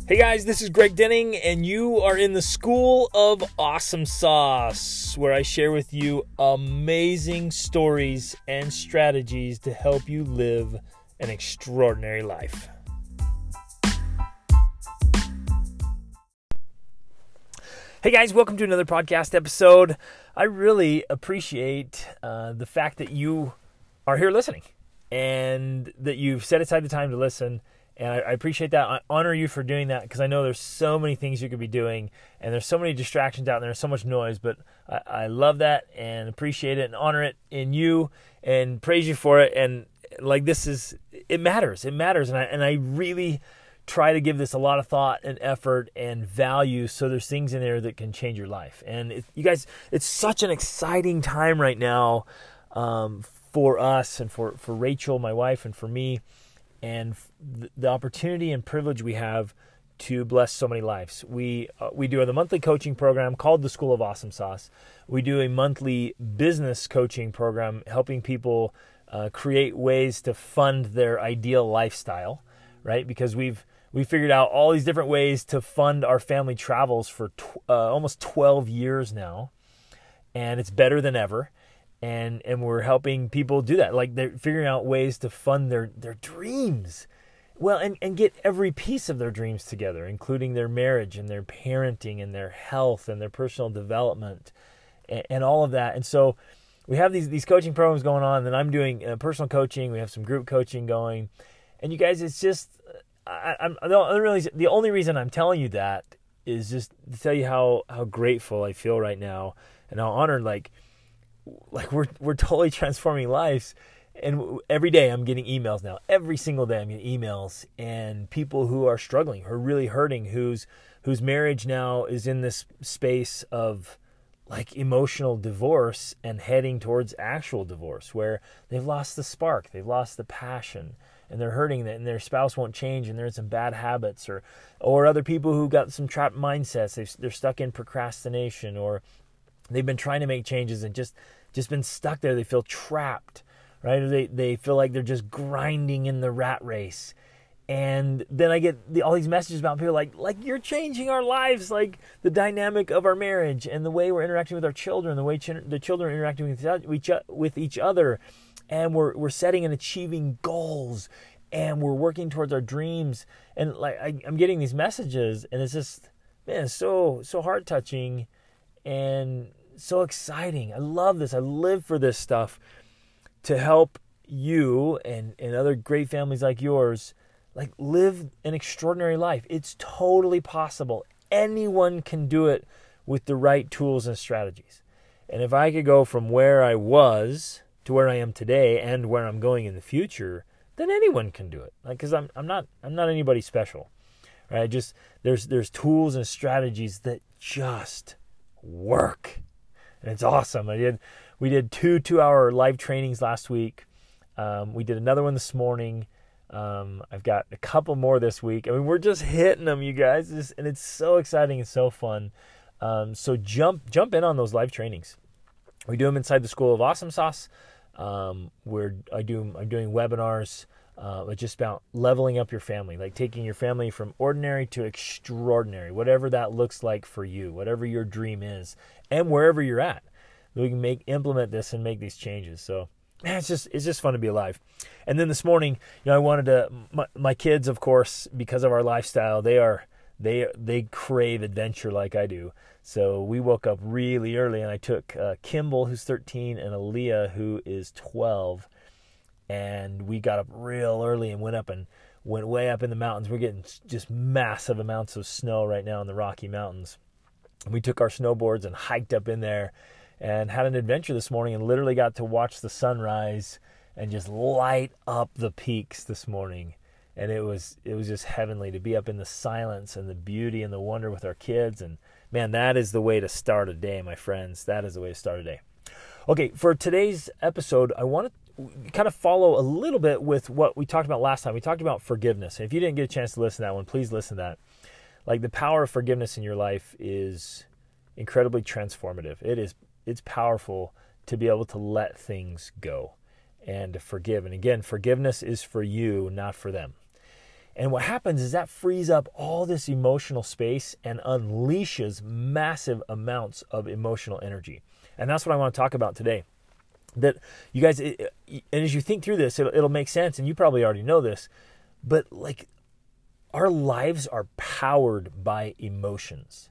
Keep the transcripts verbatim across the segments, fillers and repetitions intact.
Hey guys, this is Greg Denning, and you are in the School of Awesome Sauce, where I share with you amazing stories and strategies to help you live an extraordinary life. Hey guys, welcome to another podcast episode. I really appreciate uh, the fact that you are here listening and that you've set aside the time to listen. And I, I appreciate that. I honor you for doing that because I know there's so many things you could be doing and there's so many distractions out there, so much noise, but I, I love that and appreciate it and honor it in you and praise you for it. And like this is, it matters. It matters. And I, and I really try to give this a lot of thought and effort and value so there's things in there that can change your life. And it, you guys, it's such an exciting time right now um, for us and for, for Rachel, my wife, and for me. And the opportunity and privilege we have to bless so many lives. We uh, we do the monthly coaching program called the School of Awesome Sauce. We do a monthly business coaching program helping people uh, create ways to fund their ideal lifestyle, right? Because we've we figured out all these different ways to fund our family travels for tw- uh, almost twelve years now, and it's better than ever. And and we're helping people do that. Like they're figuring out ways to fund their, their dreams. Well, and, and get every piece of their dreams together, including their marriage and their parenting and their health and their personal development and, and all of that. And so we have these, these coaching programs going on, and I'm doing uh, personal coaching. We have some group coaching going. And you guys, it's just, I, I'm the only, reason, the only reason I'm telling you that is just to tell you how, how grateful I feel right now and how honored, like, Like we're we're totally transforming lives, and every day I'm getting emails now. Every single day I'm getting emails, and people who are struggling, who are really hurting, whose whose marriage now is in this space of like emotional divorce and heading towards actual divorce, where they've lost the spark, they've lost the passion, and they're hurting, and their spouse won't change, and they're in some bad habits, or or other people who got some trapped mindsets. They've, they're stuck in procrastination, or they've been trying to make changes and just. just been stuck there. They feel trapped, right? Or they, they feel like they're just grinding in the rat race. And then I get the, all these messages about people like, like you're changing our lives, like the dynamic of our marriage and the way we're interacting with our children, the way ch- the children are interacting with each, with each other. And we're, we're setting and achieving goals, and we're working towards our dreams. And like, I, I'm getting these messages, and it's just, man, it's so, so heart touching and so exciting. I love this. I live for this stuff to help you and, and other great families like yours, like live an extraordinary life. It's totally possible. Anyone can do it with the right tools and strategies. And if I could go from where I was to where I am today and where I'm going in the future, then anyone can do it. Like, cause I'm, I'm not, I'm not anybody special, right? Just there's, there's tools and strategies that just work. And it's awesome. I did. We did two two-hour live trainings last week. Um, we did another one this morning. Um, I've got a couple more this week. I mean, we're just hitting them, you guys, it's, and it's so exciting and so fun. Um, so jump jump in on those live trainings. We do them inside the School of Awesome Sauce. Um, we're I do I'm doing webinars. Uh, it's just about leveling up your family, like taking your family from ordinary to extraordinary, whatever that looks like for you, whatever your dream is, and wherever you're at. We can make implement this and make these changes. So man, it's just it's just fun to be alive. And then this morning, you know, I wanted to my, my kids, of course, because of our lifestyle, they are they they crave adventure like I do. So we woke up really early, and I took uh, Kimball, who's thirteen, and Aaliyah, who is twelve. And we got up real early and went up and went way up in the mountains. We're getting just massive amounts of snow right now in the Rocky Mountains. And we took our snowboards and hiked up in there and had an adventure this morning, and literally got to watch the sunrise and just light up the peaks this morning. And it was it was just heavenly to be up in the silence and the beauty and the wonder with our kids. And man, that is the way to start a day, my friends. That is the way to start a day. Okay, for today's episode, I want to kind of follow a little bit with what we talked about last time. We talked about forgiveness. And if you didn't get a chance to listen to that one, please listen to that. Like, the power of forgiveness in your life is incredibly transformative. It is, it's powerful to be able to let things go and to forgive. And again, forgiveness is for you, not for them. And what happens is that frees up all this emotional space and unleashes massive amounts of emotional energy. And that's what I want to talk about today. That you guys, it, and as you think through this, it'll, it'll make sense, and you probably already know this, but like our lives are powered by emotions.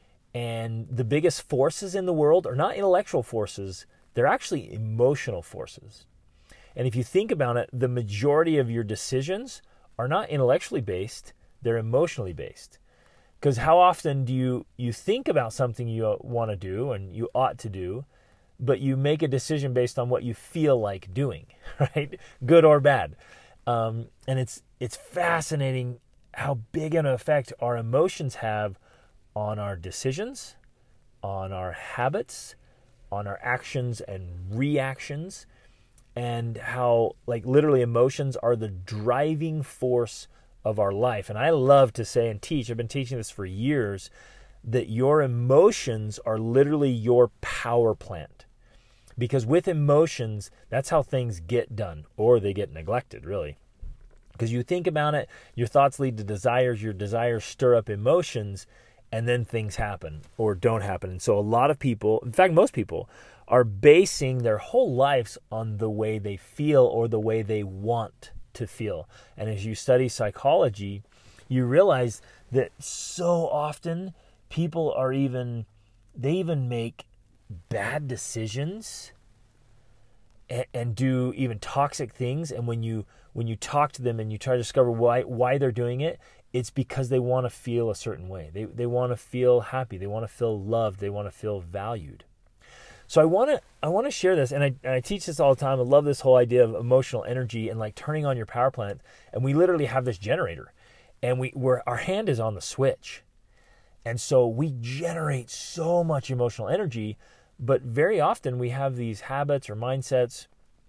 And the biggest forces in the world are not intellectual forces, they're actually emotional forces. And if you think about it, the majority of your decisions are not intellectually based, they're emotionally based. Because how often do you, you think about something you want to do and you ought to do, but you make a decision based on what you feel like doing, right? Good or bad. Um, and it's it's fascinating how big an effect our emotions have on our decisions, on our habits, on our actions and reactions, and how like literally emotions are the driving force of our life. And I love to say and teach, I've been teaching this for years, that your emotions are literally your power plant. Because with emotions, that's how things get done, or they get neglected, really. Because you think about it, your thoughts lead to desires, your desires stir up emotions, and then things happen or don't happen. And so a lot of people, in fact, most people, are basing their whole lives on the way they feel or the way they want to feel. And as you study psychology, you realize that so often people are even, they even make bad decisions and, and do even toxic things. And when you when you talk to them and you try to discover why why they're doing it, it's because they want to feel a certain way. They they want to feel happy. They want to feel loved. They want to feel valued. So I want to I want to share this, and I and I teach this all the time. I love this whole idea of emotional energy and like turning on your power plant. And we literally have this generator, and we we're, our hand is on the switch. And so we generate so much emotional energy, but very often we have these habits or mindsets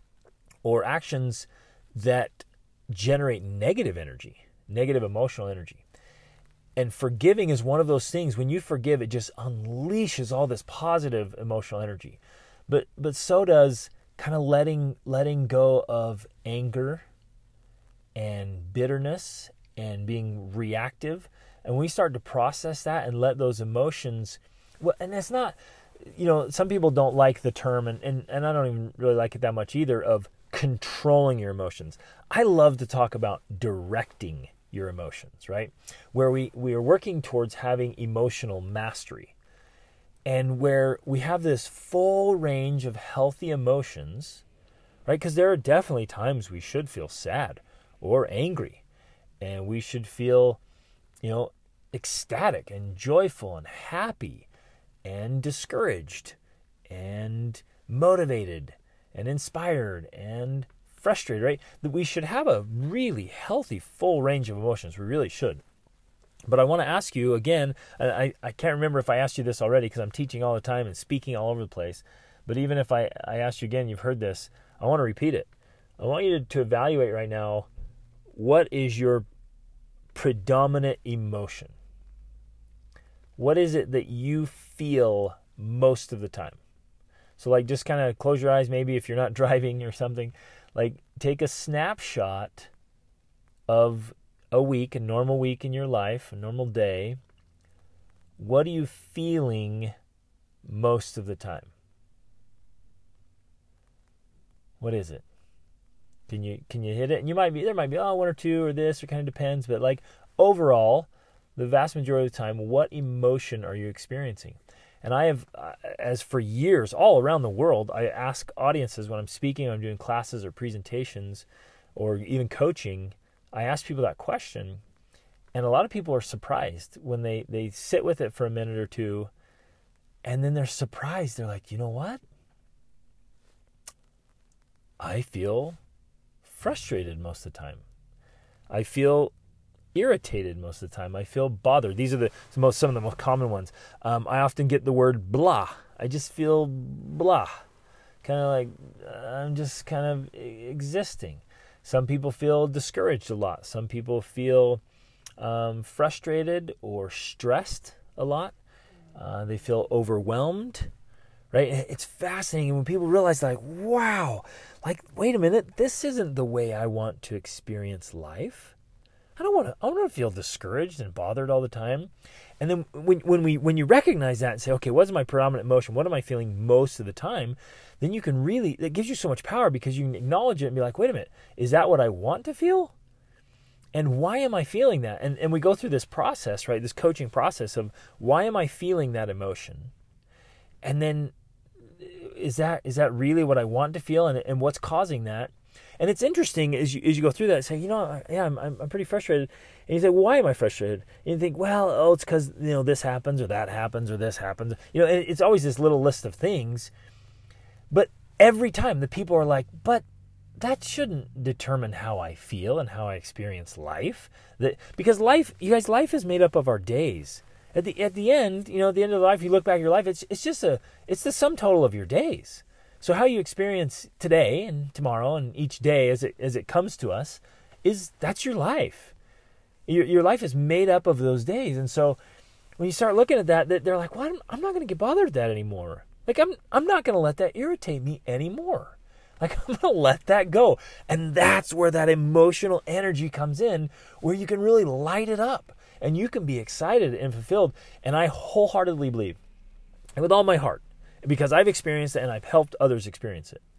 or actions that generate negative energy, negative emotional energy. And forgiving is one of those things. When you forgive, it just unleashes all this positive emotional energy. But but so does kind of letting letting go of anger and bitterness and being reactive. And when we start to process that and let those emotions, well, and it's not, you know, some people don't like the term, and, and, and I don't even really like it that much either, of controlling your emotions. I love to talk about directing your emotions, right? Where we, we are working towards having emotional mastery, and where we have this full range of healthy emotions, right? Because there are definitely times we should feel sad or angry, and we should feel, you know, ecstatic and joyful and happy and discouraged and motivated and inspired and frustrated, right? That we should have a really healthy, full range of emotions. We really should. But I want to ask you again, I, I can't remember if I asked you this already because I'm teaching all the time and speaking all over the place. But even if I, I asked you again, you've heard this, I want to repeat it. I want you to, to evaluate right now, what is your predominant emotion? What is it that you feel most of the time? So like just kind of close your eyes, maybe if you're not driving or something, like take a snapshot of a week, a normal week in your life, a normal day. What are you feeling most of the time? What is it? Can you can you hit it? And you might be there might be oh one or two or this, or kind of depends, but like overall, the vast majority of the time, what emotion are you experiencing? And I have, as for years, all around the world, I ask audiences when I'm speaking, when I'm doing classes or presentations, or even coaching, I ask people that question, and a lot of people are surprised when they, they sit with it for a minute or two, and then they're surprised. They're like, you know what? I feel frustrated most of the time. I feel irritated most of the time. I feel bothered. These are the most some of the most common ones. Um, I often get the word blah. I just feel blah. Kind of like uh, I'm just kind of existing. Some people feel discouraged a lot. Some people feel um, frustrated or stressed a lot. Uh, they feel overwhelmed, right? It's fascinating when people realize, like, wow, like, wait a minute, this isn't the way I want to experience life. I don't want to. I don't want to feel discouraged and bothered all the time. And then when when we when you recognize that and say, okay, what's my predominant emotion? What am I feeling most of the time? Then you can really. It gives you so much power because you can acknowledge it and be like, wait a minute, is that what I want to feel? And why am I feeling that? And and we go through this process, right? This coaching process of why am I feeling that emotion? And then is that is that really what I want to feel? And and what's causing that? And it's interesting as you as you go through that, say, you know, yeah, I'm I'm pretty frustrated. And you say, well, why am I frustrated? And you think, well, oh, it's because, you know, this happens or that happens or this happens. You know, and it's always this little list of things. But every time the people are like, but that shouldn't determine how I feel and how I experience life. That because life, you guys, life is made up of our days. At the at the end, you know, at the end of life, you look back at your life, it's it's just a it's the sum total of your days. So how you experience today and tomorrow and each day as it as it comes to us is that's your life. Your your life is made up of those days. And so when you start looking at that, they're like, well, I'm, I'm not going to get bothered with that anymore. Like I'm I'm not going to let that irritate me anymore. Like I'm going to let that go. And that's where that emotional energy comes in, where you can really light it up and you can be excited and fulfilled. And I wholeheartedly believe, and with all my heart, because I've experienced it and I've helped others experience it,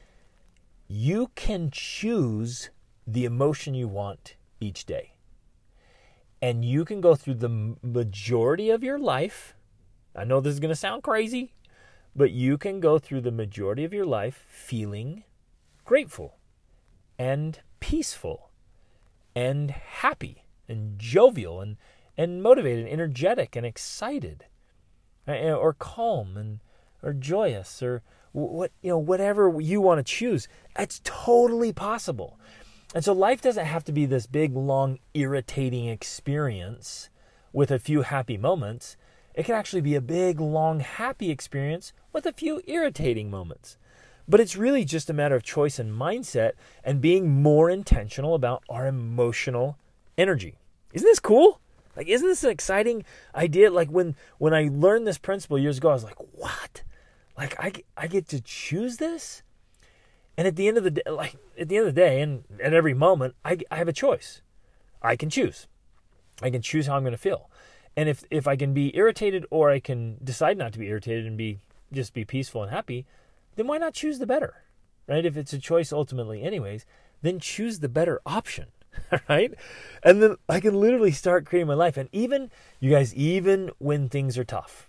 you can choose the emotion you want each day. And you can go through the majority of your life. I know this is going to sound crazy, but you can go through the majority of your life feeling grateful and peaceful and happy and jovial and, and motivated, and energetic and excited, or calm and or joyous, or what, you know, whatever you want to choose. It's totally possible. And so life doesn't have to be this big, long, irritating experience with a few happy moments. It can actually be a big, long, happy experience with a few irritating moments. But it's really just a matter of choice and mindset and being more intentional about our emotional energy. Isn't this cool? Like, isn't this an exciting idea? Like when, when I learned this principle years ago, I was like, what? Like I, I get to choose this? And at the end of the day, like at the end of the day and at every moment, I, I have a choice. I can choose. I can choose how I'm going to feel. And if, if I can be irritated, or I can decide not to be irritated and be just be peaceful and happy, then why not choose the better, right? If it's a choice ultimately anyways, then choose the better option, right? And then I can literally start creating my life. And even, you guys, even when things are tough,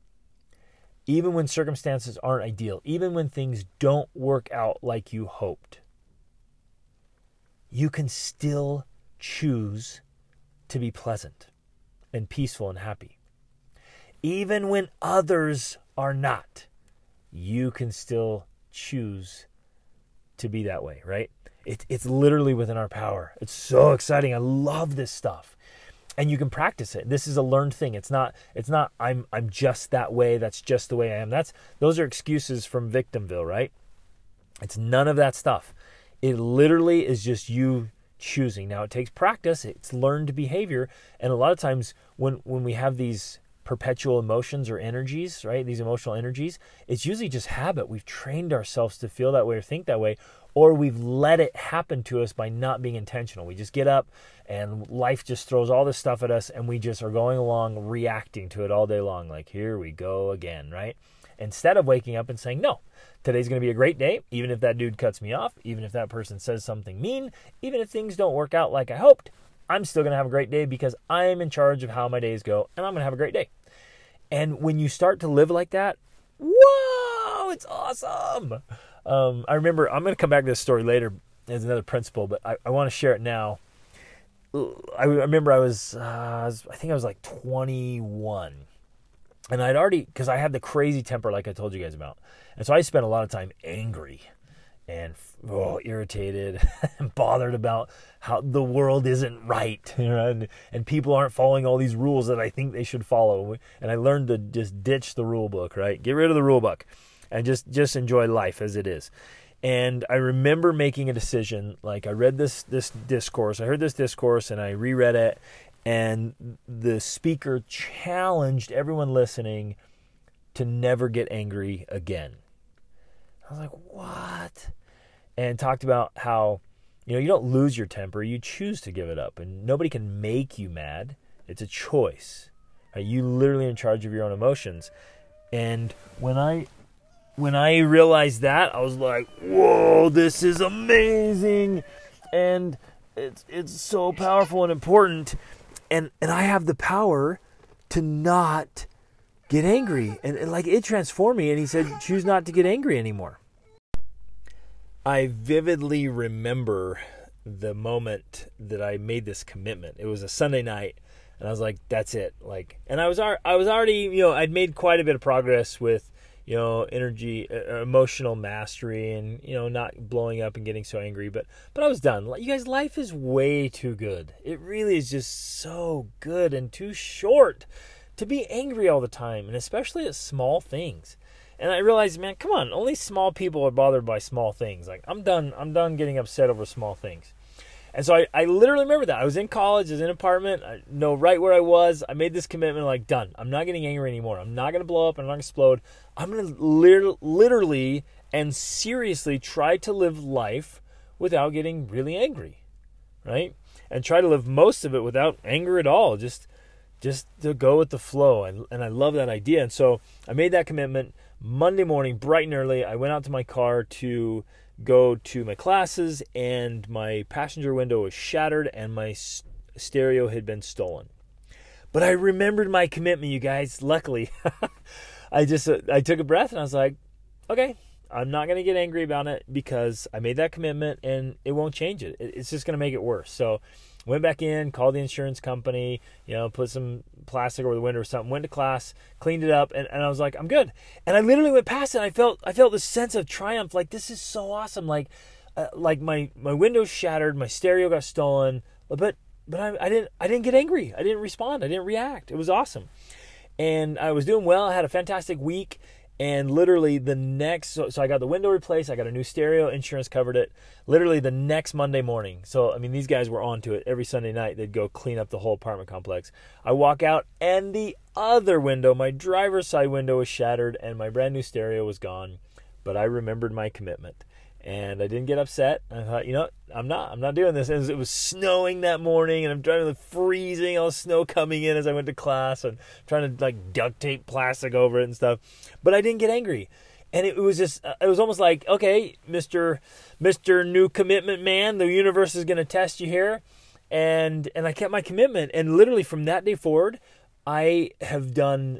even when circumstances aren't ideal, even when things don't work out like you hoped, you can still choose to be pleasant and peaceful and happy. Even when others are not, you can still choose to be that way, right? It, it's literally within our power. It's so exciting. I love this stuff. And you can practice it. This is a learned thing. It's not, it's not, I'm I'm just that way. That's just the way I am. That's those are excuses from Victimville, right? It's none of that stuff. It literally is just you choosing. Now, it takes practice. It's learned behavior. And a lot of times when, when we have these perpetual emotions or energies, right, these emotional energies, it's usually just habit. We've trained ourselves to feel that way or think that way, or we've let it happen to us by not being intentional. We just get up and life just throws all this stuff at us and we just are going along reacting to it all day long. Like, here we go again, right? Instead of waking up and saying, no, today's going to be a great day, even if that dude cuts me off, even if that person says something mean, even if things don't work out like I hoped, I'm still going to have a great day because I'm in charge of how my days go, and I'm going to have a great day. And when you start to live like that, whoa, it's awesome. Um, I remember, I'm going to come back to this story later as another principle, but I, I want to share it now. I remember I was, uh, I think I was like twenty-one. And I'd already, because I had the crazy temper like I told you guys about. And so I spent a lot of time angry and oh, irritated and bothered about how the world isn't right, you know, and, and people aren't following all these rules that I think they should follow. And I learned to just ditch the rule book, right? Get rid of the rule book and just, just enjoy life as it is. And I remember making a decision, like I read this, this discourse, I heard this discourse and I reread it, and the speaker challenged everyone listening to never get angry again. I was like, what? And talked about how You know, you don't lose your temper. You choose to give it up. And nobody can make you mad. It's a choice. Right? You literally in charge of your own emotions. And when I when I realized that, I was like, whoa, this is amazing. And it's it's so powerful and important. And and I have the power to not get angry. And, and like it transformed me. And he said, choose not to get angry anymore. I vividly remember the moment that I made this commitment. It was a Sunday night, and I was like, that's it. Like, and I was I was already, you know, I'd made quite a bit of progress with, you know, energy, uh, emotional mastery, and, you know, not blowing up and getting so angry. But but I was done. You guys, life is way too good. It really is just so good and too short to be angry all the time, and especially at small things. And I realized, man, come on, only small people are bothered by small things. Like, I'm done, I'm done getting upset over small things. And so I, I literally remember that. I was in college, I was in an apartment, I know right where I was. I made this commitment, like, done. I'm not getting angry anymore. I'm not going to blow up, I'm not going to explode. I'm going to lit- literally and seriously try to live life without getting really angry, right? And try to live most of it without anger at all, just just to go with the flow. And, and I love that idea. And so I made that commitment. Monday morning, bright and early, I went out to my car to go to my classes, and my passenger window was shattered and my s- stereo had been stolen. But I remembered my commitment, you guys. Luckily, I just uh, I took a breath and I was like, okay, I'm not going to get angry about it because I made that commitment and it won't change it. It's just going to make it worse. So went back in, called the insurance company, you know, put some plastic over the window or something, went to class, cleaned it up, and, and I was like, I'm good. And I literally went past it, and I felt I felt this sense of triumph, like, this is so awesome. Like, uh, like my, my window shattered, my stereo got stolen, but but I, I didn't I didn't get angry. I didn't respond. I didn't react. It was awesome. And I was doing well. I had a fantastic week. And literally the next, so, so I got the window replaced. I got a new stereo. Insurance covered it. Literally the next Monday morning. So, I mean, these guys were onto it. Every Sunday night, they'd go clean up the whole apartment complex. I walk out, and the other window, my driver's side window, was shattered, and my brand new stereo was gone. But I remembered my commitment. And I didn't get upset. I thought, you know, I'm not, I'm not doing this. And it was snowing that morning, and I'm driving the freezing, all the snow coming in as I went to class, and trying to like duct tape plastic over it and stuff. But I didn't get angry. And it was just, it was almost like, okay, Mister Mister New Commitment Man, the universe is going to test you here. And, and I kept my commitment. And literally from that day forward, I have done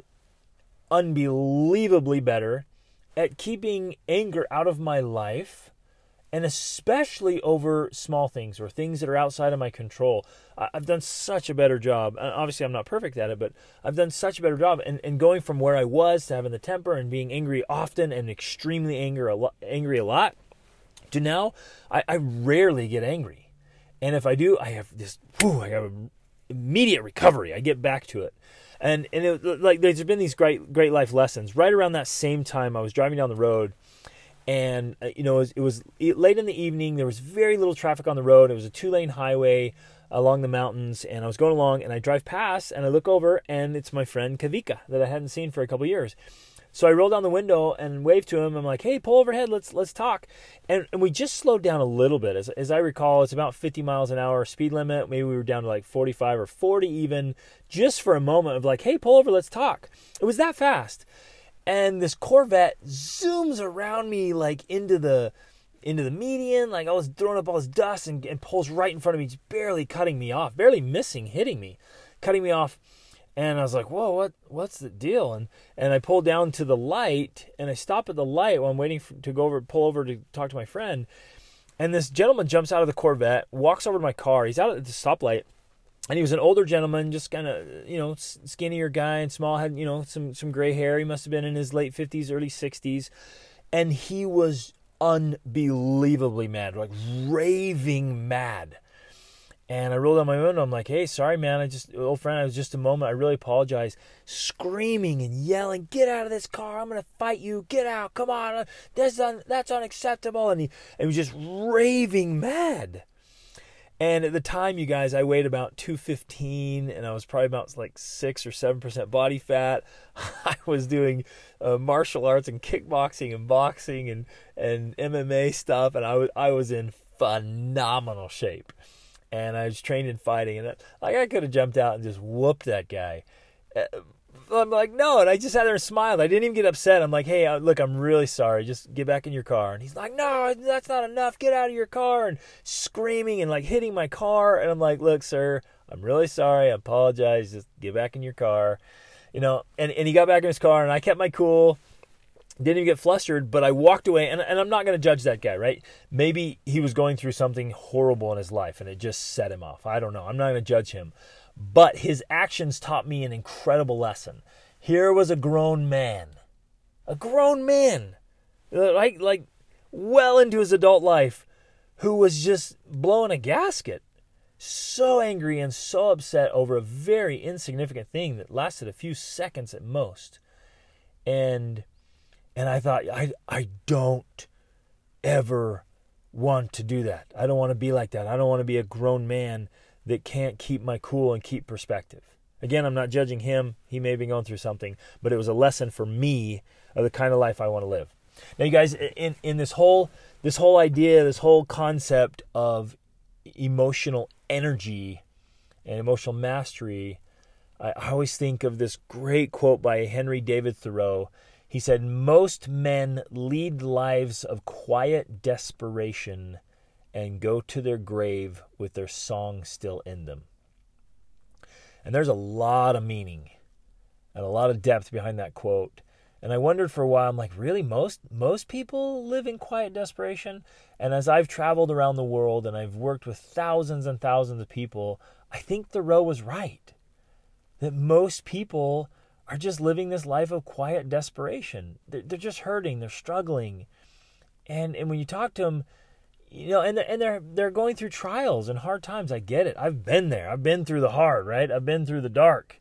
unbelievably better at keeping anger out of my life, and especially over small things or things that are outside of my control. I've done such a better job. Obviously, I'm not perfect at it, but I've done such a better job. And, and going from where I was to having the temper and being angry often and extremely angry a lot, angry a lot, to now, I, I rarely get angry. And if I do, I have this, whew, I have an immediate recovery. I get back to it. And and it, like there's been these great great life lessons. Right around that same time, I was driving down the road, and uh, you know it was, it was late in the evening. There was very little traffic on the road. It was a two-lane highway along the mountains, and I was going along, and I drive past, and I look over, and it's my friend Kavika that I hadn't seen for a couple of years. So I rolled down the window and waved to him. I'm like, hey, pull overhead. Let's let's talk. And and we just slowed down a little bit. As as I recall, it's about fifty miles an hour speed limit. Maybe we were down to like forty-five or forty even, just for a moment of like, hey, pull over. Let's talk. It was that fast. And this Corvette zooms around me like into the into the median. Like I was throwing up all this dust, and, and pulls right in front of me, just barely cutting me off, barely missing, hitting me, cutting me off. And I was like, whoa, what, what's the deal? And and I pulled down to the light, and I stop at the light while I'm waiting for, to go over, pull over to talk to my friend. And this gentleman jumps out of the Corvette, walks over to my car. He's out at the stoplight, and he was an older gentleman, just kind of, you know, skinnier guy and small, had, you know, some, some gray hair. He must have been in his late fifties, early sixties. And he was unbelievably mad, like raving mad. And I rolled down my window. I'm like, hey, sorry, man. I just, old friend, it was just a moment. I really apologize. Screaming and yelling, get out of this car. I'm going to fight you. Get out. Come on. That's, un- that's unacceptable. And he, and he was just raving mad. And at the time, you guys, I weighed about two fifteen, and I was probably about like six or seven percent body fat. I was doing uh, martial arts and kickboxing and boxing and, and M M A stuff, and I was, I was in phenomenal shape. And I was trained in fighting, and like I could have jumped out and just whooped that guy. I'm like, no, and I just sat there and smiled. I didn't even get upset. I'm like, hey, look, I'm really sorry. Just get back in your car. And he's like, no, that's not enough. Get out of your car. And screaming and like hitting my car. And I'm like, look, sir, I'm really sorry. I apologize. Just get back in your car. You know, and, and he got back in his car, and I kept my cool. Didn't even get flustered, but I walked away, and, and I'm not going to judge that guy, right? Maybe he was going through something horrible in his life, and it just set him off. I don't know. I'm not going to judge him. But his actions taught me an incredible lesson. Here was a grown man. A grown man. Like, like well into his adult life, who was just blowing a gasket. So angry and so upset over a very insignificant thing that lasted a few seconds at most. And and I thought, I I don't ever want to do that. I don't want to be like that. I don't want to be a grown man that can't keep my cool and keep perspective. Again, I'm not judging him. He may be going through something, but it was a lesson for me of the kind of life I want to live. Now, you guys, in, in this whole this whole idea, this whole concept of emotional energy and emotional mastery, I, I always think of this great quote by Henry David Thoreau. He said, most men lead lives of quiet desperation and go to their grave with their song still in them. And there's a lot of meaning and a lot of depth behind that quote. And I wondered for a while, I'm like, really, most most people live in quiet desperation? And as I've traveled around the world and I've worked with thousands and thousands of people, I think Thoreau was right. That most people are just living this life of quiet desperation. They're, they're just hurting, they're struggling. And and when you talk to them, you know, and they're, and they're they're going through trials and hard times. I get it. I've been there. I've been through the hard, right? I've been through the dark.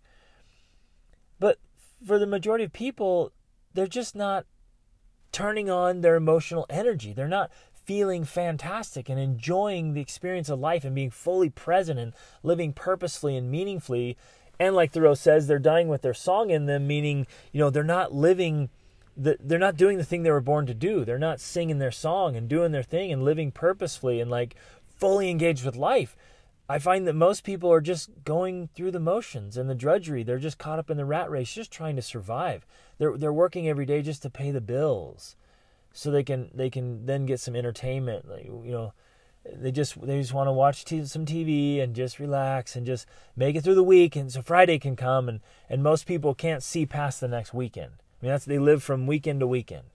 But for the majority of people, they're just not turning on their emotional energy. They're not feeling fantastic and enjoying the experience of life and being fully present and living purposefully and meaningfully. And like Thoreau says, they're dying with their song in them, meaning, you know, they're not living The, they're not doing the thing they were born to do. They're not singing their song and doing their thing and living purposefully and like fully engaged with life. I find that most people are just going through the motions and the drudgery. They're just caught up in the rat race, just trying to survive. They're they're working every day just to pay the bills, so they can they can then get some entertainment. Like, you know, they just they just want to watch t- some T V and just relax and just make it through the week, and so Friday can come, and and most people can't see past the next weekend. I mean, that's, they live from weekend to weekend.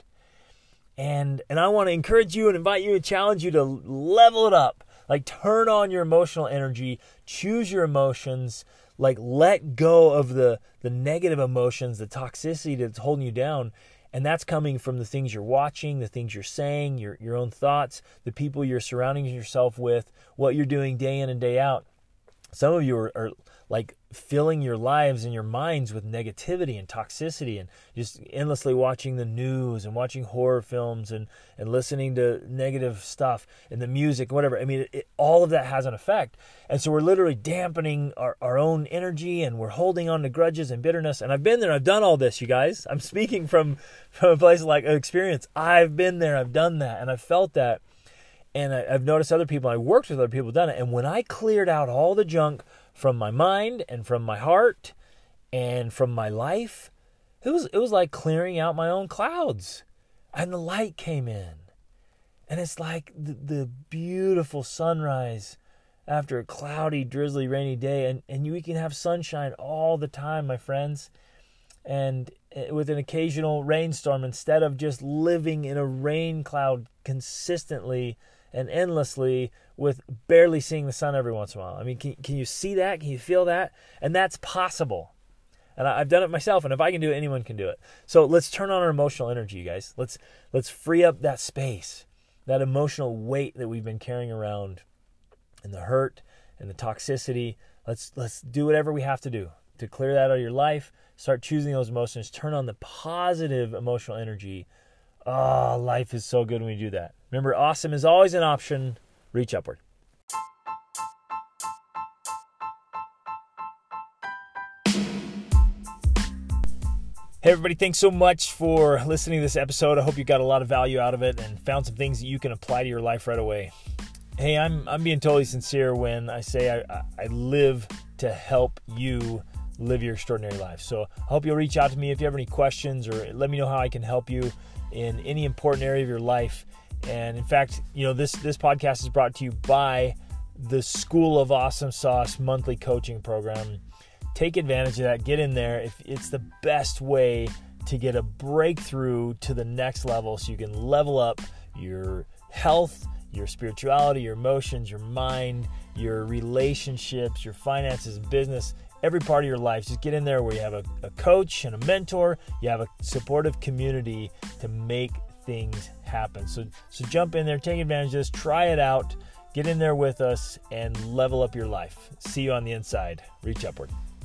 And and I want to encourage you and invite you and challenge you to level it up. Like, turn on your emotional energy, choose your emotions, like let go of the, the negative emotions, the toxicity that's holding you down. And that's coming from the things you're watching, the things you're saying, your, your own thoughts, the people you're surrounding yourself with, what you're doing day in and day out. Some of you are, are like filling your lives and your minds with negativity and toxicity and just endlessly watching the news and watching horror films and, and listening to negative stuff and the music, whatever. I mean, it, it, all of that has an effect. And so we're literally dampening our, our own energy, and we're holding on to grudges and bitterness. And I've been there. I've done all this, you guys. I'm speaking from, from a place like experience. I've been there. I've done that. And I've felt that. And I, I've noticed other people, I worked with other people who've done it. And when I cleared out all the junk from my mind and from my heart and from my life, it was it was like clearing out my own clouds. And the light came in. And it's like the, the beautiful sunrise after a cloudy, drizzly, rainy day. And, and you can have sunshine all the time, my friends. And with an occasional rainstorm, instead of just living in a rain cloud consistently and endlessly with barely seeing the sun every once in a while. I mean, can, can you see that? Can you feel that? And that's possible. And I, I've done it myself, and if I can do it, anyone can do it. So let's turn on our emotional energy, you guys. Let's let's free up that space, that emotional weight that we've been carrying around, and the hurt and the toxicity. Let's let's do whatever we have to do to clear that out of your life. Start choosing those emotions. Turn on the positive emotional energy. Oh, life is so good when we do that. Remember, awesome is always an option. Reach upward. Hey everybody, thanks so much for listening to this episode. I hope you got a lot of value out of it and found some things that you can apply to your life right away. hey, I'm I'm being totally sincere when I say I, I live to help you live your extraordinary life. So I hope you'll reach out to me if you have any questions, or let me know how I can help you in any important area of your life. And in fact, you know, this this podcast is brought to you by the School of Awesome Sauce monthly coaching program. Take advantage of that. Get in there. If it's the best way to get a breakthrough to the next level, so you can level up your health, your spirituality, your emotions, your mind, your relationships, your finances, business, every part of your life. Just get in there where you have a, a coach and a mentor, you have a supportive community to make things happen. So, so jump in there, take advantage of this, try it out, get in there with us, and level up your life. See you on the inside. Reach upward.